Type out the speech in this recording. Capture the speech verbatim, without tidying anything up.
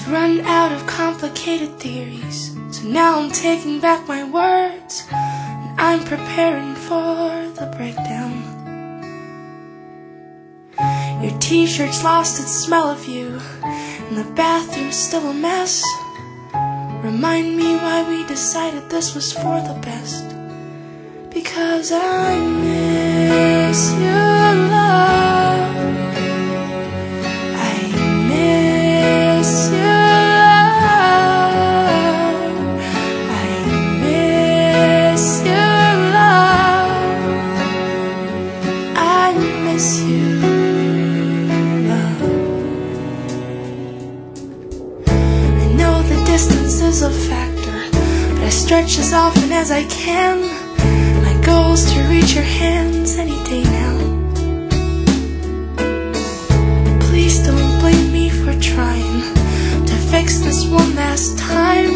run out of complicated theories, so now I'm taking back my words, and I'm preparing for the breakdown. Your t-shirt's lost its smell of you, and the bathroom's still a mess. Remind me why we decided this was for the best. Because I miss your love, I miss your love, I miss your love, I miss you, love. I know the distance is a factor, but I stretch as often as I can. Goals to reach your hands any day now. Please don't blame me for trying to fix this one last time.